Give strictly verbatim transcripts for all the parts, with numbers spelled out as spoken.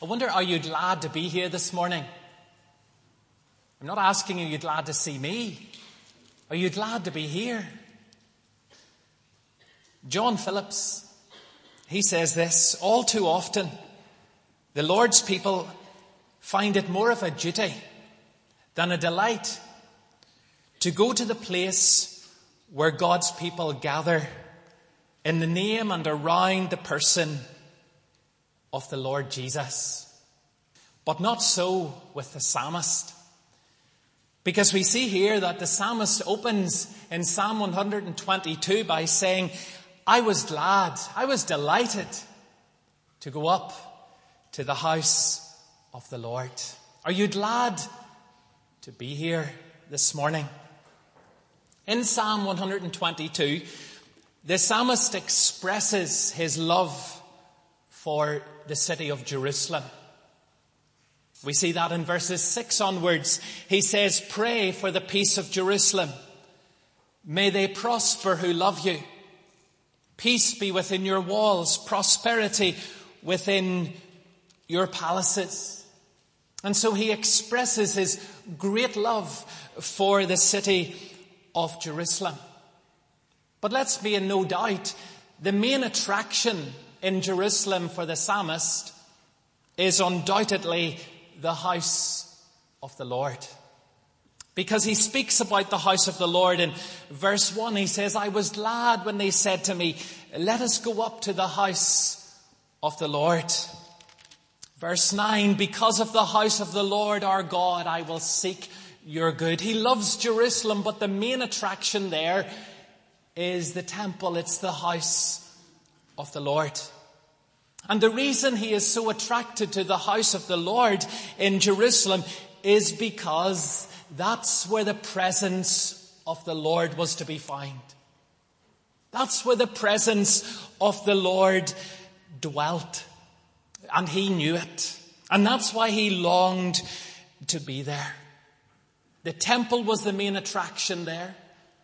I wonder, are you glad to be here this morning? I'm not asking you, are you glad to see me? Are you glad to be here? John Phillips, he says this: all too often, the Lord's people find it more of a duty than a delight to go to the place where God's people gather in the name and around the person of the Lord Jesus. But not so with the psalmist. Because we see here that the psalmist opens in Psalm one hundred twenty-two by saying, I was glad, I was delighted to go up to the house of the Lord. Are you glad to be here this morning? In Psalm one hundred twenty-two, the psalmist expresses his love for the city of Jerusalem. We see that in verses six onwards. He says, pray for the peace of Jerusalem. May they prosper who love you. Peace be within your walls, prosperity within your palaces. And so he expresses his great love for the city of Jerusalem. But let's be in no doubt, the main attraction in Jerusalem for the psalmist is undoubtedly the house of the Lord. Because he speaks about the house of the Lord in verse one. He says, I was glad when they said to me, let us go up to the house of the Lord. Verse nine, because of the house of the Lord our God, I will seek your good. He loves Jerusalem, but the main attraction there is the temple. It's the house of the Lord. And the reason he is so attracted to the house of the Lord in Jerusalem is because that's where the presence of the Lord was to be found. That's where the presence of the Lord dwelt. And he knew it. And that's why he longed to be there. The temple was the main attraction there.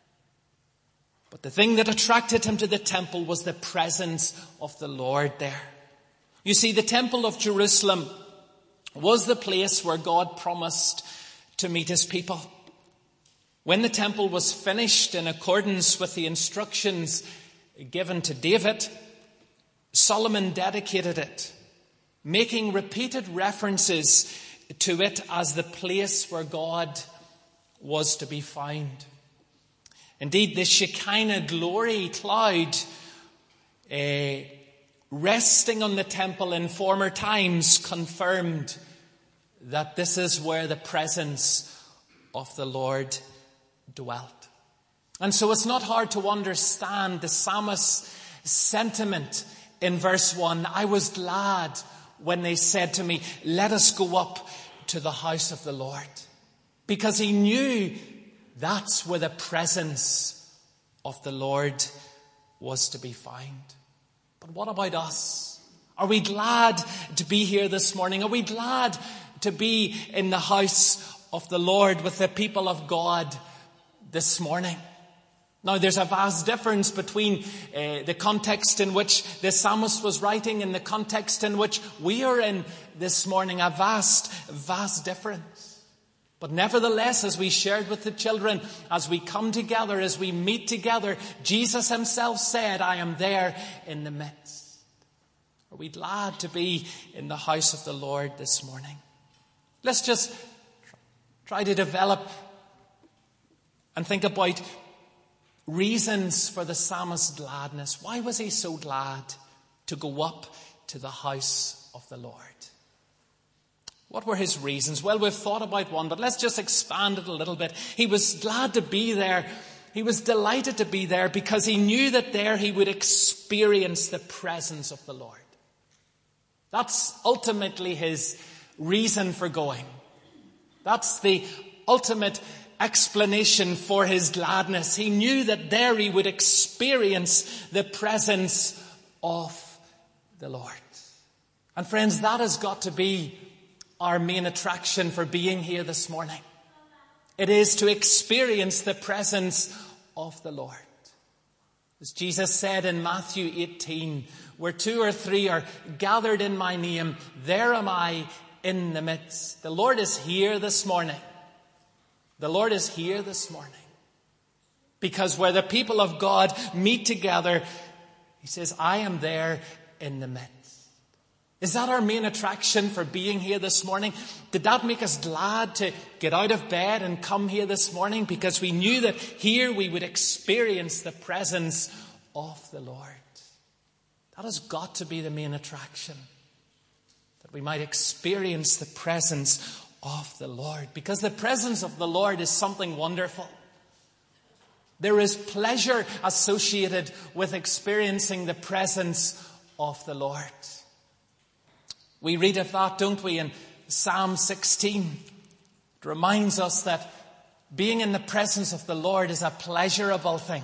But the thing that attracted him to the temple was the presence of the Lord there. You see, the temple of Jerusalem was the place where God promised to meet his people. When the temple was finished in accordance with the instructions given to David, Solomon dedicated it, making repeated references to it as the place where God was to be found. Indeed, the Shekinah glory cloud uh, resting on the temple in former times confirmed that this is where the presence of the Lord dwelt. And so it's not hard to understand the psalmist's sentiment in verse one. I was glad when they said to me, let us go up to the house of the Lord. Because he knew that's where the presence of the Lord was to be found. But what about us? Are we glad to be here this morning? Are we glad to be in the house of the Lord with the people of God this morning? Now, there's a vast difference between uh, the context in which the psalmist was writing and the context in which we are in this morning. A vast, vast difference. But nevertheless, as we shared with the children, as we come together, as we meet together, Jesus himself said, I am there in the midst. Are we glad to be in the house of the Lord this morning? Let's just try to develop and think about reasons for the psalmist's gladness. Why was he so glad to go up to the house of the Lord? What were his reasons? Well, we've thought about one, but let's just expand it a little bit. He was glad to be there. He was delighted to be there because he knew that there he would experience the presence of the Lord. That's ultimately his reason for going. That's the ultimate explanation for his gladness. He knew that there he would experience the presence of the Lord. And friends, that has got to be our main attraction for being here this morning. It is to experience the presence of the Lord. As Jesus said in Matthew eighteen, where two or three are gathered in my name, there am I in the midst. The Lord is here this morning. The Lord is here this morning. Because where the people of God meet together, he says, I am there in the midst. Is that our main attraction for being here this morning? Did that make us glad to get out of bed and come here this morning? Because we knew that here we would experience the presence of the Lord. That has got to be the main attraction. That we might experience the presence of the Lord. Because the presence of the Lord is something wonderful. There is pleasure associated with experiencing the presence of the Lord. We read of that, don't we, in Psalm sixteen. It reminds us that being in the presence of the Lord is a pleasurable thing.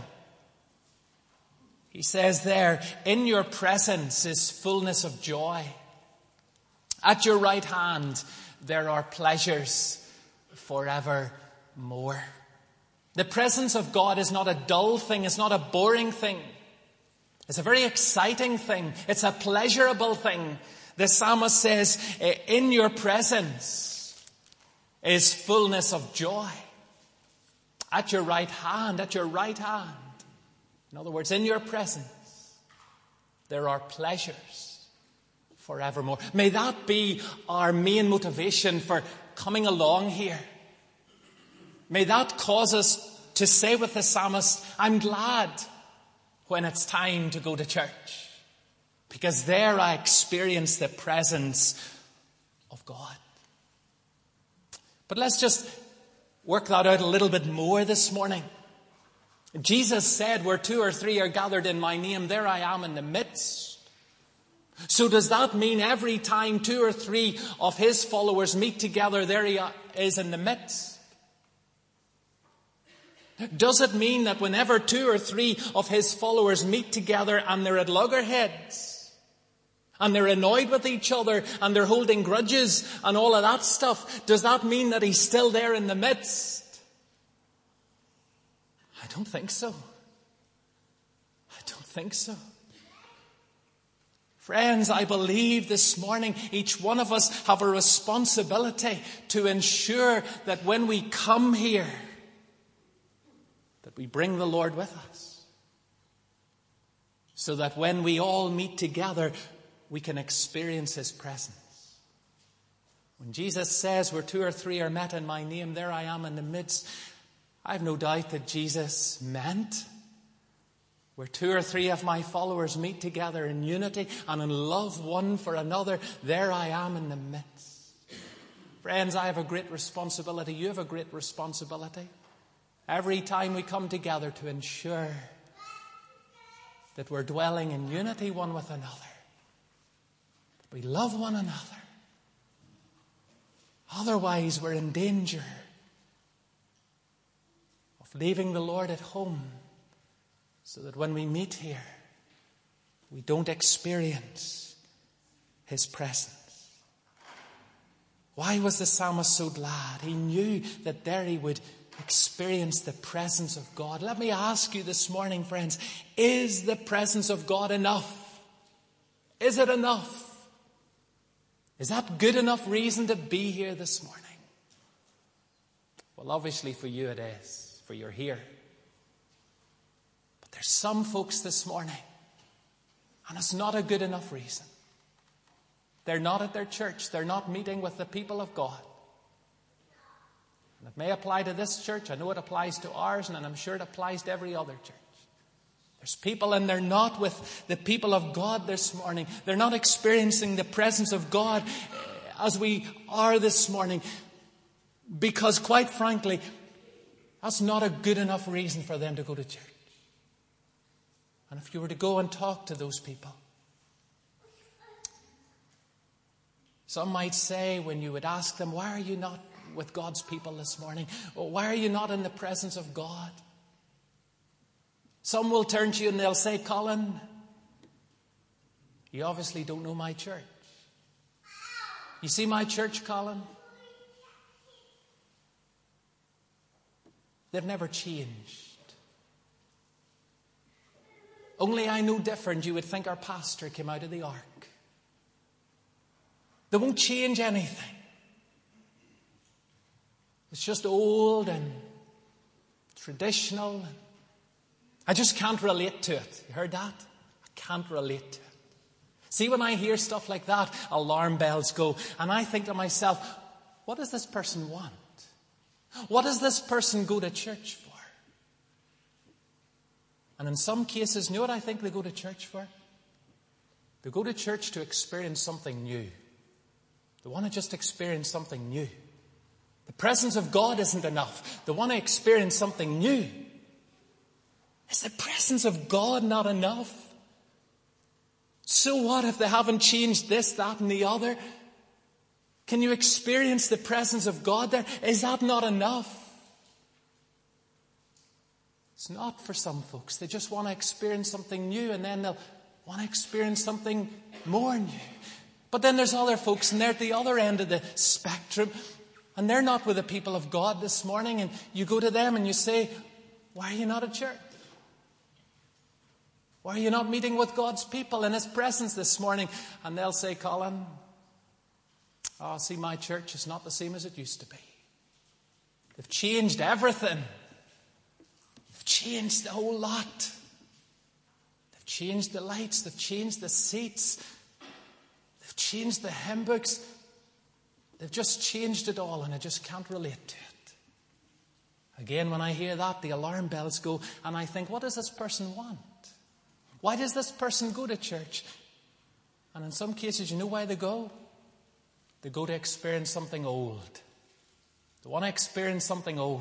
He says there, in your presence is fullness of joy. At your right hand there are pleasures forevermore. The presence of God is not a dull thing. It's not a boring thing. It's a very exciting thing. It's a pleasurable thing. The psalmist says, in your presence is fullness of joy. At your right hand, at your right hand. In other words, in your presence, there are pleasures forevermore. May that be our main motivation for coming along here. May that cause us to say with the psalmist, I'm glad when it's time to go to church. Because there I experience the presence of God. But let's just work that out a little bit more this morning. Jesus said, where two or three are gathered in my name, there I am in the midst. So does that mean every time two or three of his followers meet together, there he is in the midst? Does it mean that whenever two or three of his followers meet together and they're at loggerheads and they're annoyed with each other and they're holding grudges and all of that stuff, does that mean that he's still there in the midst? I don't think so. I don't think so. Friends, I believe this morning each one of us have a responsibility to ensure that when we come here, that we bring the Lord with us. So that when we all meet together, we can experience his presence. When Jesus says, where two or three are met in my name, there I am in the midst, I have no doubt that Jesus meant where two or three of my followers meet together in unity and in love one for another, there I am in the midst. Friends, I have a great responsibility. You have a great responsibility. Every time we come together to ensure that we're dwelling in unity one with another. That we love one another. Otherwise, we're in danger of leaving the Lord at home so that when we meet here, we don't experience his presence. Why was the psalmist so glad? He knew that there he would experience the presence of God. Let me ask you this morning, friends, is the presence of God enough? Is it enough? Is that good enough reason to be here this morning? Well, obviously for you it is, for you're here. But there's some folks this morning, and it's not a good enough reason. They're not at their church. They're not meeting with the people of God. And it may apply to this church. I know it applies to ours, and I'm sure it applies to every other church. There's people and they're not with the people of God this morning. They're not experiencing the presence of God as we are this morning. Because quite frankly, that's not a good enough reason for them to go to church. And if you were to go and talk to those people, some might say when you would ask them, why are you not with God's people this morning? Or why are you not in the presence of God? Some will turn to you and they'll say, Colin, you obviously don't know my church. You see my church, Colin? They've never changed. Only I know different. You would think our pastor came out of the ark. They won't change anything. It's just old and traditional. I just can't relate to it. You heard that? I can't relate to it. See, when I hear stuff like that, alarm bells go. And I think to myself, what does this person want? What does this person go to church for? And in some cases, you know what I think they go to church for? They go to church to experience something new. They want to just experience something new. The presence of God isn't enough. They want to experience something new. Is the presence of God not enough? So what if they haven't changed this, that, and the other? Can you experience the presence of God there? Is that not enough? It's not for some folks. They just want to experience something new, and then they'll want to experience something more new. But then there's other folks, and they're at the other end of the spectrum, and they're not with the people of God this morning, and you go to them and you say, why are you not at church? Why are you not meeting with God's people in His presence this morning? And they'll say, Colin, oh, see, my church is not the same as it used to be. They've changed everything. They've changed the whole lot. They've changed the lights. They've changed the seats. They've changed the hymn books. They've just changed it all, and I just can't relate to it. Again, when I hear that, the alarm bells go, and I think, what does this person want? Why does this person go to church? And in some cases, you know why they go? They go to experience something old. They want to experience something old.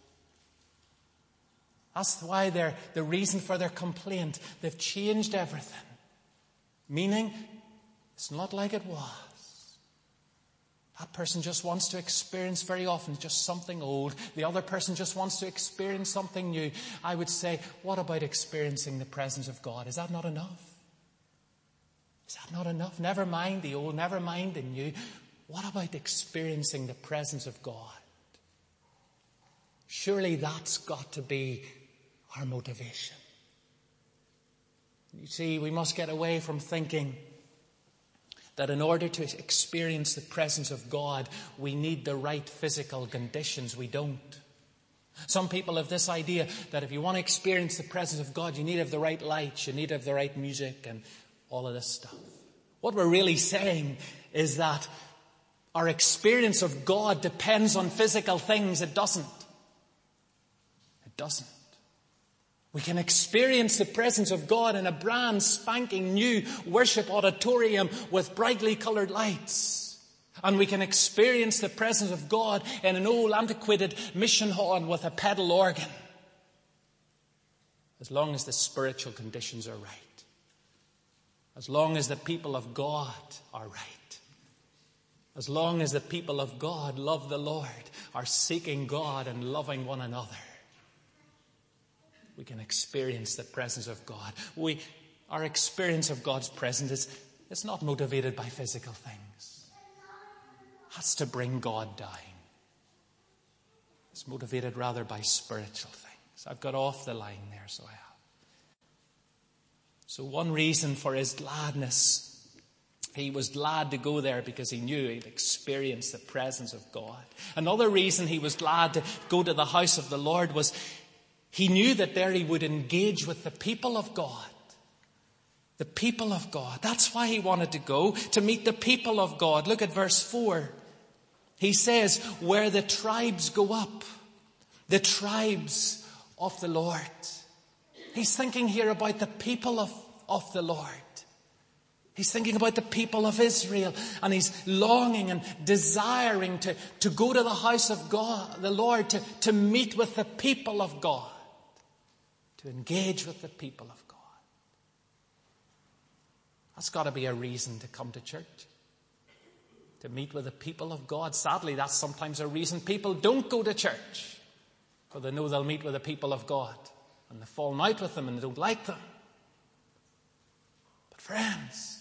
That's why they're the reason for their complaint. They've changed everything. Meaning, it's not like it was. That person just wants to experience very often just something old. The other person just wants to experience something new. I would say, what about experiencing the presence of God? Is that not enough? Is that not enough? Never mind the old, never mind the new. What about experiencing the presence of God? Surely that's got to be our motivation. You see, we must get away from thinking that in order to experience the presence of God, we need the right physical conditions. We don't. Some people have this idea that if you want to experience the presence of God, you need to have the right lights, you need to have the right music and all of this stuff. What we're really saying is that our experience of God depends on physical things. It doesn't. It doesn't. We can experience the presence of God in a brand spanking new worship auditorium with brightly coloured lights. And we can experience the presence of God in an old antiquated mission hall with a pedal organ. As long as the spiritual conditions are right. As long as the people of God are right. As long as the people of God love the Lord, are seeking God and loving one another, we can experience the presence of God. We, our experience of God's presence is it's not motivated by physical things. That's to bring God down. It's motivated rather by spiritual things. I've got off the line there, so I have. So one reason for his gladness, he was glad to go there because he knew he'd experienced the presence of God. Another reason he was glad to go to the house of the Lord was he knew that there he would engage with the people of God. The people of God. That's why he wanted to go, to meet the people of God. Look at verse four. He says, where the tribes go up. The tribes of the Lord. He's thinking here about the people of, of the Lord. He's thinking about the people of Israel, and he's longing and desiring to, to go to the house of God, the Lord, to, to meet with the people of God. To engage with the people of God. That's got to be a reason to come to church. To meet with the people of God. Sadly, that's sometimes a reason people don't go to church. For they know they'll meet with the people of God. And they've fallen out with them and they don't like them. But friends,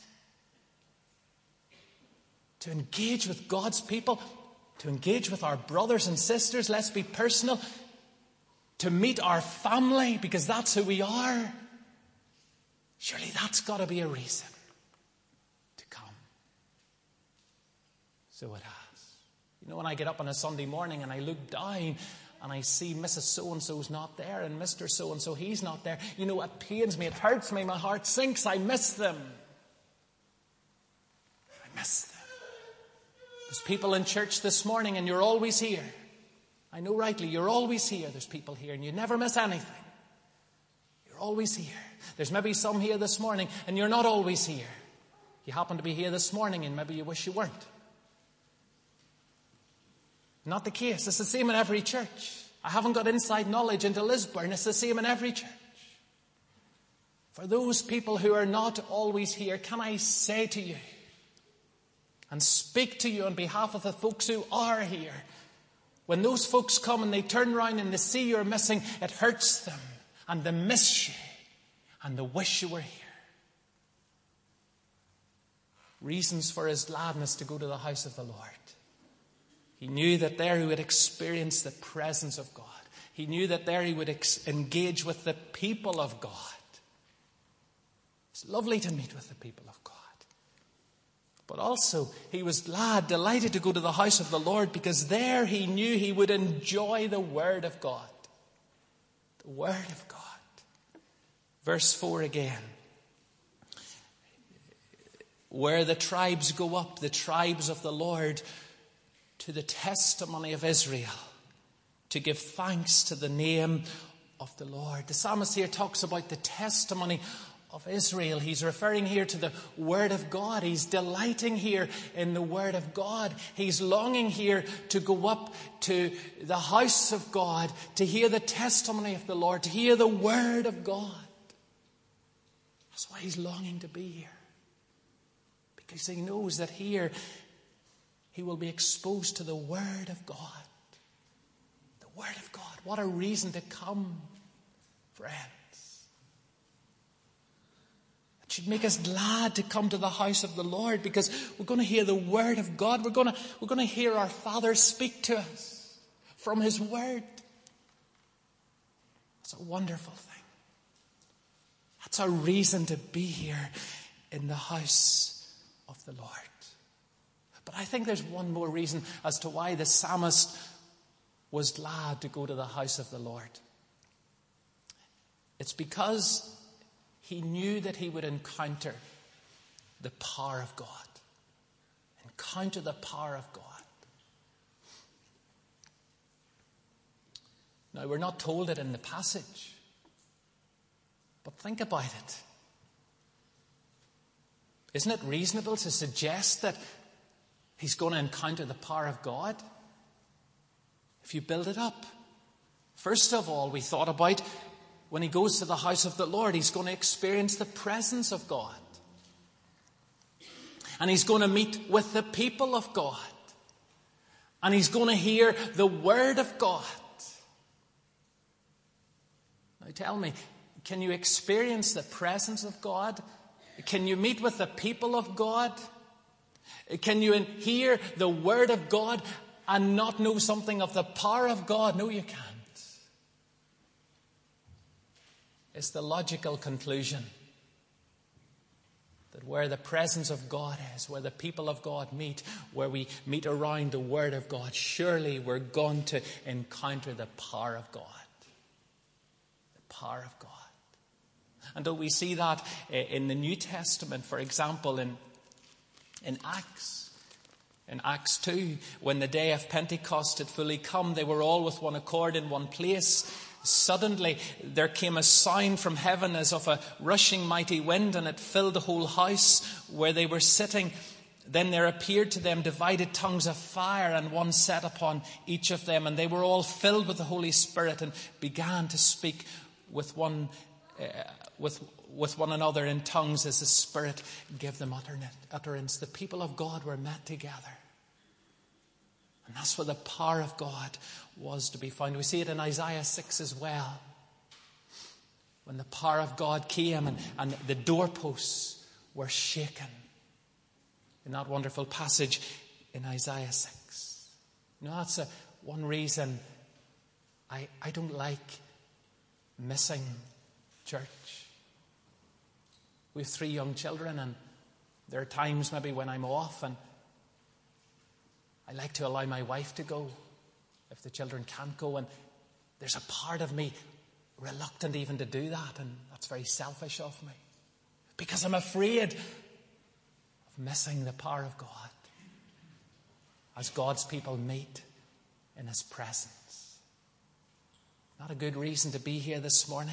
to engage with God's people, to engage with our brothers and sisters, let's be personal, to meet our family, because that's who we are. Surely that's got to be a reason to come. So it has. You know, when I get up on a Sunday morning and I look down and I see Missus So-and-so's not there and Mister So-and-so, he's not there. You know, it pains me, it hurts me, my heart sinks. I miss them. I miss them. There's people in church this morning and you're always here. I know rightly, you're always here. There's people here and you never miss anything. You're always here. There's maybe some here this morning and you're not always here. You happen to be here this morning and maybe you wish you weren't. Not the case. It's the same in every church. I haven't got inside knowledge into Lisburn. It's the same in every church. For those people who are not always here, can I say to you and speak to you on behalf of the folks who are here, when those folks come and they turn around and they see you're missing, it hurts them and they miss you and they wish you were here. Reasons for his gladness to go to the house of the Lord. He knew that there he would experience the presence of God. He knew that there he would ex- engage with the people of God. It's lovely to meet with the people of God. But also, he was glad, delighted to go to the house of the Lord because there he knew he would enjoy the Word of God. The Word of God. Verse four again. Where the tribes go up, the tribes of the Lord, to the testimony of Israel, to give thanks to the name of the Lord. The psalmist here talks about the testimony of Israel. He's referring here to the Word of God. He's delighting here in the Word of God. He's longing here to go up to the house of God, to hear the testimony of the Lord, to hear the Word of God. That's why he's longing to be here. Because he knows that here he will be exposed to the Word of God. The Word of God. What a reason to come, friends. It should make us glad to come to the house of the Lord because we're going to hear the Word of God. We're going to, we're going to hear our Father speak to us from His Word. It's a wonderful thing. That's a reason to be here in the house of the Lord. But I think there's one more reason as to why the psalmist was glad to go to the house of the Lord. It's because he knew that he would encounter the power of God. Encounter the power of God. Now, we're not told it in the passage, but think about it. Isn't it reasonable to suggest that he's going to encounter the power of God? If you build it up. First of all, we thought about when he goes to the house of the Lord, he's going to experience the presence of God. And he's going to meet with the people of God. And he's going to hear the Word of God. Now tell me, can you experience the presence of God? Can you meet with the people of God? Can you hear the Word of God and not know something of the power of God? No, you can't. It's the logical conclusion that where the presence of God is, where the people of God meet, where we meet around the Word of God, surely we're going to encounter the power of God. The power of God. And don't we see that in the New Testament, for example, in, in Acts? In Acts two, when the day of Pentecost had fully come, they were all with one accord in one place. Suddenly there came a sound from heaven as of a rushing mighty wind, and it filled the whole house where they were sitting. Then there appeared to them divided tongues of fire, and one sat upon each of them. And they were all filled with the Holy Spirit and began to speak with one uh, with with one another in tongues as the Spirit gave them utterance. The people of God were met together. And that's where the power of God was to be found. We see it in Isaiah six as well. When the power of God came and, and the doorposts were shaken. In that wonderful passage in Isaiah six. You know, that's a, one reason I, I don't like missing church. We have three young children, and there are times maybe when I'm off and I like to allow my wife to go if the children can't go, and there's a part of me reluctant even to do that, and that's very selfish of me because I'm afraid of missing the power of God as God's people meet in His presence. Not a good reason to be here this morning,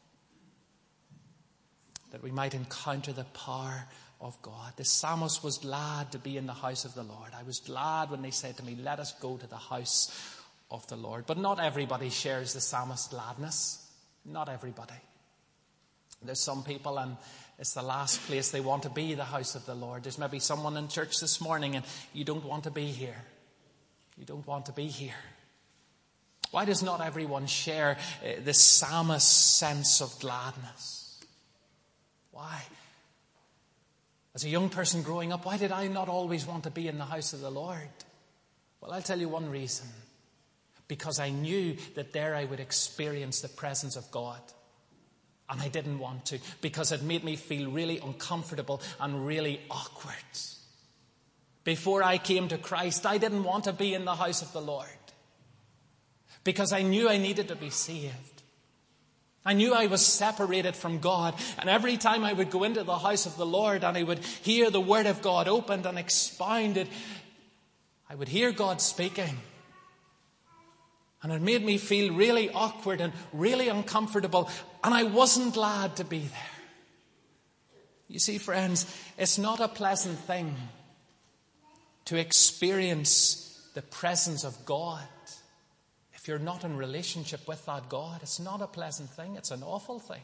that we might encounter the power of God. The psalmist was glad to be in the house of the Lord. I was glad when they said to me, let us go to the house of the Lord. But not everybody shares the psalmist's gladness. Not everybody. There's some people, and it's the last place they want to be, the house of the Lord. There's maybe someone in church this morning and you don't want to be here. You don't want to be here. Why does not everyone share uh, the psalmist's sense of gladness? Why? As a young person growing up, why did I not always want to be in the house of the Lord? Well, I'll tell you one reason. Because I knew that there I would experience the presence of God. And I didn't want to, because it made me feel really uncomfortable and really awkward. Before I came to Christ, I didn't want to be in the house of the Lord, because I knew I needed to be saved. I knew I was separated from God, and every time I would go into the house of the Lord and I would hear the Word of God opened and expounded, I would hear God speaking. And it made me feel really awkward and really uncomfortable, and I wasn't glad to be there. You see, friends, it's not a pleasant thing to experience the presence of God. If you're not in relationship with that God, it's not a pleasant thing. It's an awful thing.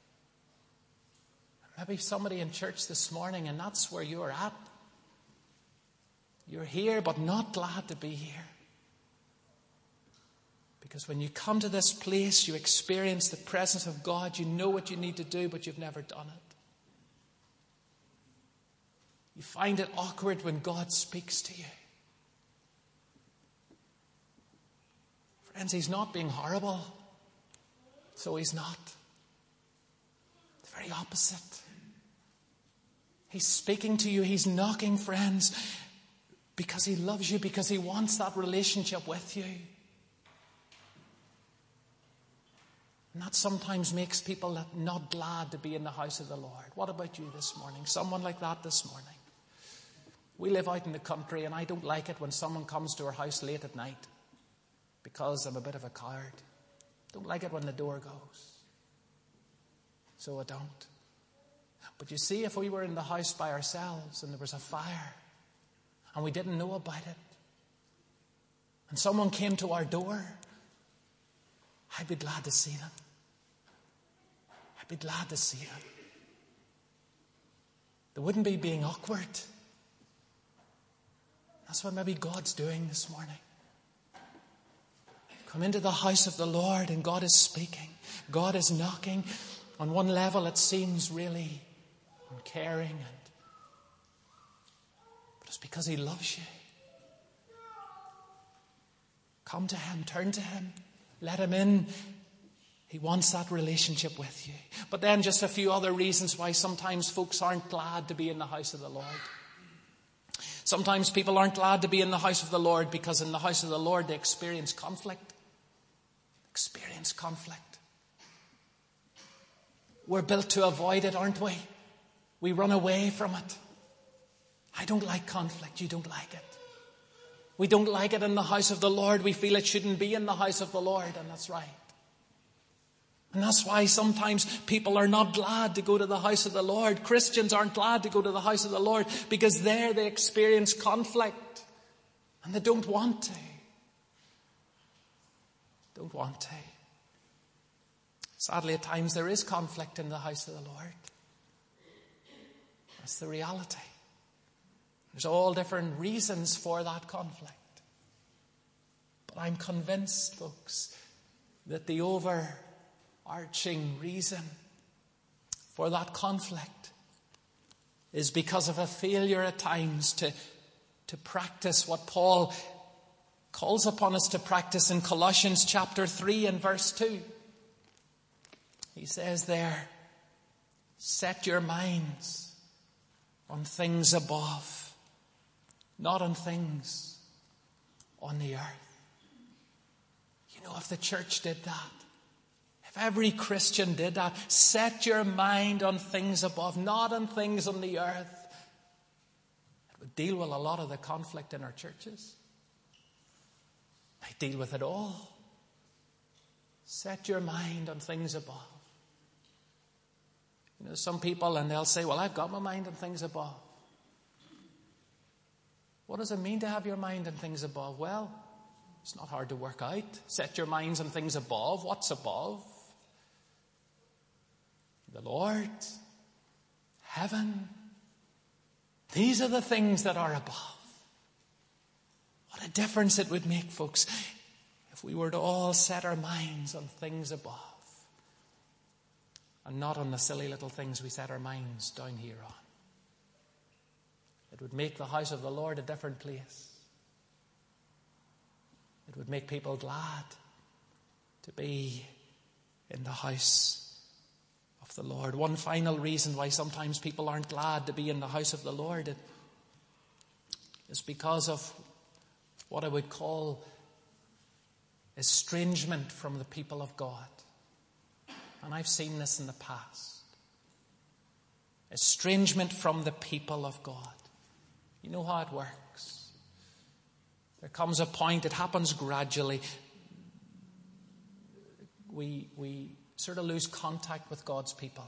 Maybe somebody in church this morning, and that's where you're at. You're here, but not glad to be here. Because when you come to this place, you experience the presence of God. You know what you need to do, but you've never done it. You find it awkward when God speaks to you. Friends, He's not being horrible. So He's not. The very opposite. He's speaking to you. He's knocking, friends, because He loves you, because He wants that relationship with you. And that sometimes makes people not glad to be in the house of the Lord. What about you this morning? Someone like that this morning. We live out in the country, and I don't like it when someone comes to our house late at night, because I'm a bit of a coward. Don't like it when the door goes. So I don't. But you see, if we were in the house by ourselves and there was a fire and we didn't know about it, and someone came to our door, I'd be glad to see them. I'd be glad to see them. There wouldn't be being awkward. That's what maybe God's doing this morning. Come into the house of the Lord and God is speaking. God is knocking. On one level it seems really uncaring, and, but it's because He loves you. Come to Him, turn to Him, let Him in. He wants that relationship with you. But then just a few other reasons why sometimes folks aren't glad to be in the house of the Lord. Sometimes people aren't glad to be in the house of the Lord because in the house of the Lord they experience conflict. Experience conflict. We're built to avoid it, aren't we? We run away from it. I don't like conflict. You don't like it. We don't like it in the house of the Lord. We feel it shouldn't be in the house of the Lord, and that's right. And that's why sometimes people are not glad to go to the house of the Lord. Christians aren't glad to go to the house of the Lord because there they experience conflict and they don't want to. Don't want to. Sadly, at times there is conflict in the house of the Lord. That's the reality. There's all different reasons for that conflict. But I'm convinced, folks, that the overarching reason for that conflict is because of a failure at times to, to practice what Paul calls upon us to practice in Colossians chapter three and verse two. He says there, Set your minds on things above, not on things on the earth. You know, if the church did that, if every Christian did that, set your mind on things above, not on things on the earth, it would deal with a lot of the conflict in our churches. They deal with it all. Set your mind on things above. You know, some people, and they'll say, well, I've got my mind on things above. What does it mean to have your mind on things above? Well, it's not hard to work out. Set your minds on things above. What's above? The Lord, heaven. These are the things that are above. What a difference it would make, folks, if we were to all set our minds on things above and not on the silly little things we set our minds down here on. It would make the house of the Lord a different place. It would make people glad to be in the house of the Lord. One final reason why sometimes people aren't glad to be in the house of the Lord is because of what I would call estrangement from the people of God. And I've seen this in the past. Estrangement from the people of God. You know how it works. There comes a point, it happens gradually. We, we sort of lose contact with God's people.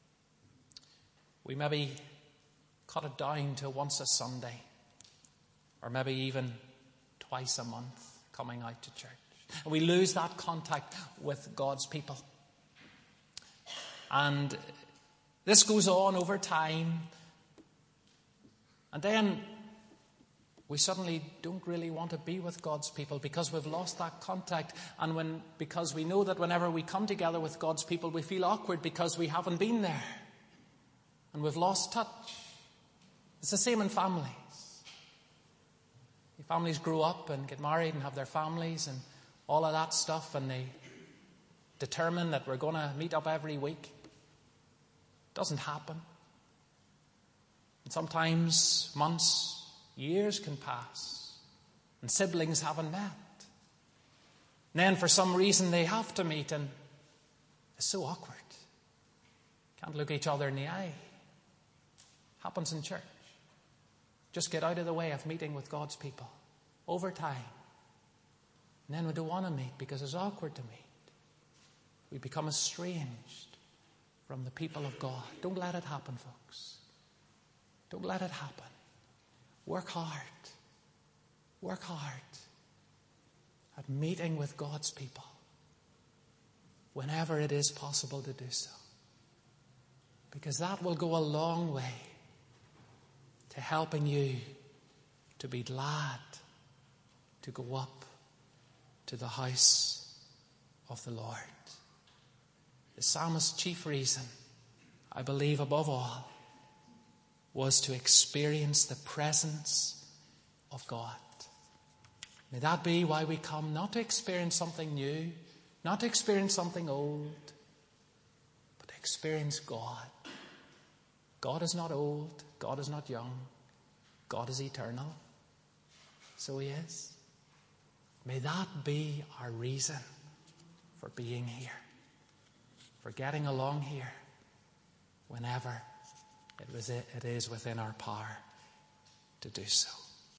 We maybe cut it down to once a Sunday, or maybe even twice a month coming out to church. And we lose that contact with God's people. And this goes on over time. And then we suddenly don't really want to be with God's people because we've lost that contact. And when because we know that whenever we come together with God's people, we feel awkward because we haven't been there. And we've lost touch. It's the same in families. Families grow up and get married and have their families and all of that stuff, and they determine that we're going to meet up every week. It doesn't happen. And sometimes months, years can pass, and siblings haven't met. And then for some reason they have to meet, and it's so awkward. Can't look each other in the eye. Happens in church. Just get out of the way of meeting with God's people over time. And then we don't want to meet because it's awkward to meet. We become estranged from the people of God. Don't let it happen, folks. Don't let it happen. Work hard. Work hard at meeting with God's people whenever it is possible to do so. Because that will go a long way to helping you to be glad to go up to the house of the Lord. The psalmist's chief reason, I believe above all, was to experience the presence of God. May that be why we come, not to experience something new, not to experience something old, but to experience God. God is not old. God is not young. God is eternal. So He is. May that be our reason for being here, for getting along here whenever it was it is within our power to do so.